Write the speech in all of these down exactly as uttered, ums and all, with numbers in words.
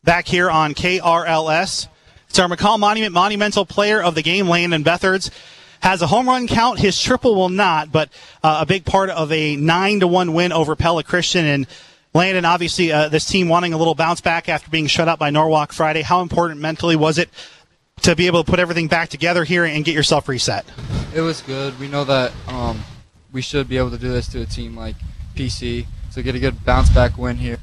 back here on K R L S. It's our McCall Monument Monumental Player of the Game, Landon Bethers. Has a home run count. His triple will not, but uh, a big part of a nine to one win over Pella Christian. And Landon, obviously, uh, this team wanting a little bounce back after being shut out by Norwalk Friday. How important mentally was it to be able to put everything back together here and get yourself reset? It was good. We know that um, we should be able to do this to a team like P C, so get a good bounce back win here.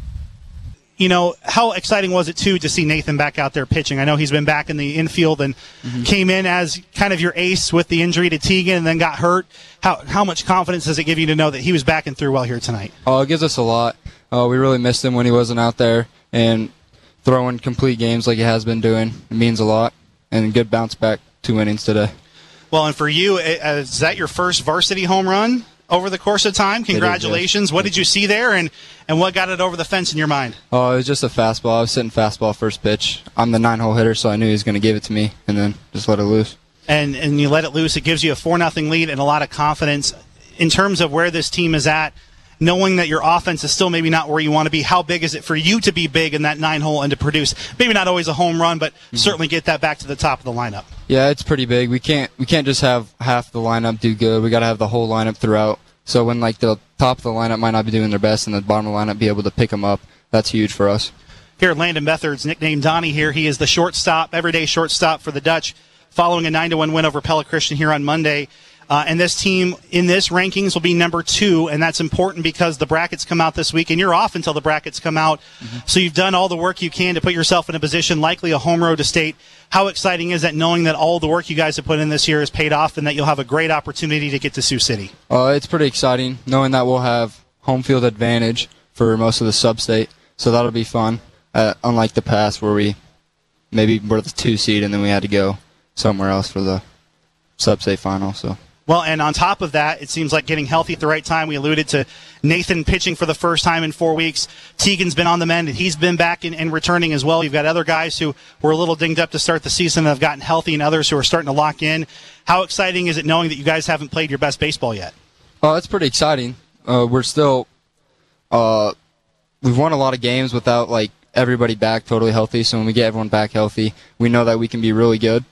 You know, how exciting was it, too, to see Nathan back out there pitching? I know he's been back in the infield and mm-hmm. came in as kind of your ace with the injury to Tegan and then got hurt. How how much confidence does it give you to know that he was back and through well here tonight? Oh, it gives us a lot. Uh, we really missed him when he wasn't out there, and throwing complete games like he has been doing, it means a lot, and a good bounce back two innings today. Well, and for you, is that your first varsity home run over the course of time? Congratulations. Is, yes. What did you see there, and, and what got it over the fence in your mind? Oh, it was just a fastball. I was sitting fastball first pitch. I'm the nine-hole hitter, so I knew he was going to give it to me, and then just let it loose. And and you let it loose. It gives you a four nothing lead and a lot of confidence. In terms of where this team is at, knowing that your offense is still maybe not where you want to be, how big is it for you to be big in that nine-hole and to produce, maybe not always a home run, but mm-hmm. certainly get that back to the top of the lineup? Yeah, it's pretty big. We can't we can't just have half the lineup do good. We got to have the whole lineup throughout. So when like the top of the lineup might not be doing their best and the bottom of the lineup be able to pick them up, that's huge for us. Here, Landon Bethers, nicknamed Donnie here. He is the shortstop, everyday shortstop for the Dutch, following a nine to one win over Pella Christian here on Monday. Uh, and this team in this rankings will be number two, and that's important because the brackets come out this week, and you're off until the brackets come out. Mm-hmm. So you've done all the work you can to put yourself in a position, likely a home road to state. How exciting is that, knowing that all the work you guys have put in this year has paid off and that you'll have a great opportunity to get to Sioux City? Uh, it's pretty exciting, knowing that we'll have home field advantage for most of the sub-state, so that'll be fun, uh, unlike the past where we maybe were the two seed and then we had to go somewhere else for the sub-state final. So. Well, and on top of that, it seems like getting healthy at the right time. We alluded to Nathan pitching for the first time in four weeks. Tegan's been on the mend, and he's been back and, and returning as well. You've got other guys who were a little dinged up to start the season and have gotten healthy, and others who are starting to lock in. How exciting is it knowing that you guys haven't played your best baseball yet? Oh, it's pretty exciting. Uh, we're still uh, – we've won a lot of games without, like, everybody back totally healthy. So when we get everyone back healthy, we know that we can be really good.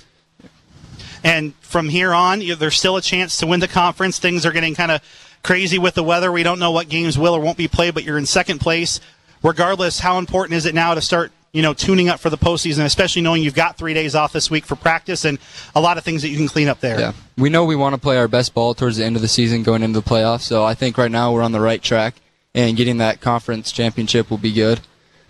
And from here on, you, there's still a chance to win the conference. Things are getting kind of crazy with the weather. We don't know what games will or won't be played, but you're in second place. Regardless, how important is it now to start, you know, tuning up for the postseason, especially knowing you've got three days off this week for practice and a lot of things that you can clean up there? Yeah, we know we want to play our best ball towards the end of the season going into the playoffs, so I think right now we're on the right track, and getting that conference championship will be good.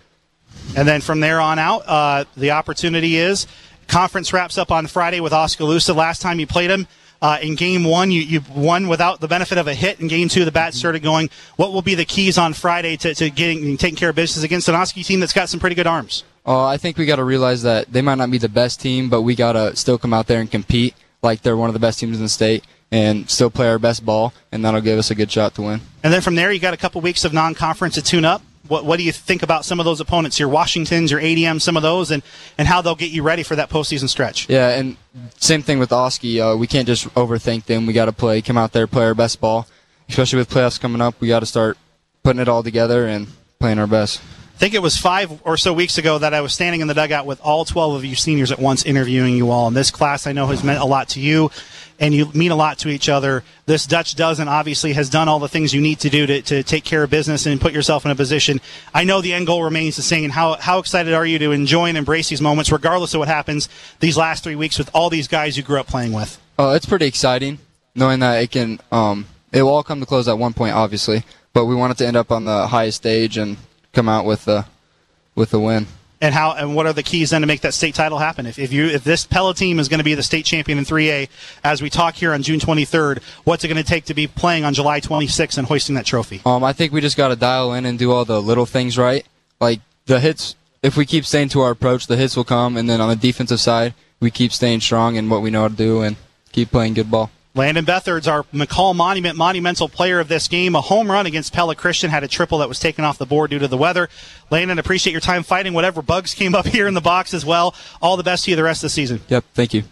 And then from there on out, uh, the opportunity is conference wraps up on Friday with Oskaloosa. Last time you played them uh, in game one, you, you won without the benefit of a hit. In game two, the bat started going. What will be the keys on Friday to, to getting taking care of business against an Oski team that's got some pretty good arms? Uh, I think we got to realize that they might not be the best team, but we got to still come out there and compete like they're one of the best teams in the state and still play our best ball, and that'll give us a good shot to win. And then from there, you got a couple weeks of non-conference to tune up. What, what do you think about some of those opponents, your Washingtons, your A D M, some of those, and, and how they'll get you ready for that postseason stretch? Yeah, and same thing with Oski. Uh, we can't just overthink them. We got to play, come out there, play our best ball. Especially with playoffs coming up, we got to start putting it all together and playing our best. I think it was five or so weeks ago that I was standing in the dugout with all twelve of you seniors at once interviewing you all. And this class I know has meant a lot to you, and you mean a lot to each other. This Dutch dozen obviously has done all the things you need to do to, to take care of business and put yourself in a position. I know the end goal remains the same. How, how excited are you to enjoy and embrace these moments, regardless of what happens these last three weeks with all these guys you grew up playing with? Uh, it's pretty exciting, knowing that it can um, it will all come to close at one point, obviously. But we want it to end up on the highest stage and come out with the with the win. And how and what are the keys then to make that state title happen? If if you if this Pella team is going to be the state champion in three A, as we talk here on June twenty-third, what's it going to take to be playing on July twenty-sixth and hoisting that trophy? Um, I think we just got to dial in and do all the little things right. Like the hits, if we keep staying to our approach, the hits will come. And then on the defensive side, we keep staying strong in what we know how to do and keep playing good ball. Landon Bethers, our McCall Monument monumental player of this game. A home run against Pella Christian, had a triple that was taken off the board due to the weather. Landon, appreciate your time fighting whatever bugs came up here in the box as well. All the best to you the rest of the season. Yep, thank you.